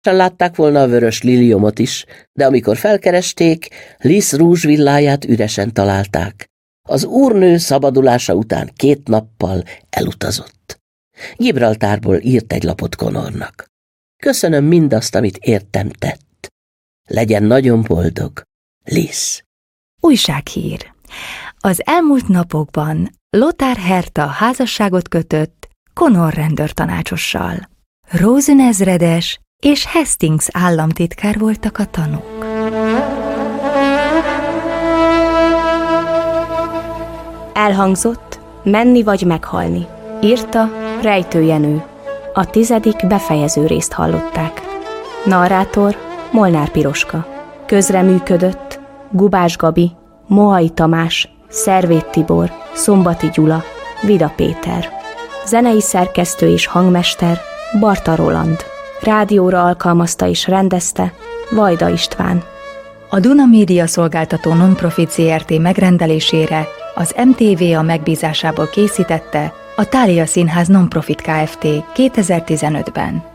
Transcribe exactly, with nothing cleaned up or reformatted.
látták volna a vörös liliomot is, de amikor felkeresték, Liz rúzsvilláját üresen találták. Az úrnő szabadulása után két nappal elutazott. Gibraltárból írt egy lapot Connornak. Köszönöm mindazt, amit értem tett. Legyen nagyon boldog, Liz. Újsághír. Az elmúlt napokban Lothar Herta házasságot kötött Connor rendőrtanácsossal. Rosen ezredes és Hastings államtitkár voltak a tanúk. Elhangzott Menni vagy meghalni. Írta Rejtő Jenő. A tizedik befejező részt hallották. Narrátor Molnár Piroska. Közreműködött Gubás Gabi, Mohai Tamás, Szervét Tibor, Szombati Gyula, Vida Péter. Zenei szerkesztő és hangmester Barta Roland. Rádióra alkalmazta és rendezte Vajda István. A Duna Média Szolgáltató Nonprofit zé er té megrendelésére az em té vé a megbízásából készítette a Thália Színház Nonprofit Kft. kétezer-tizenötben.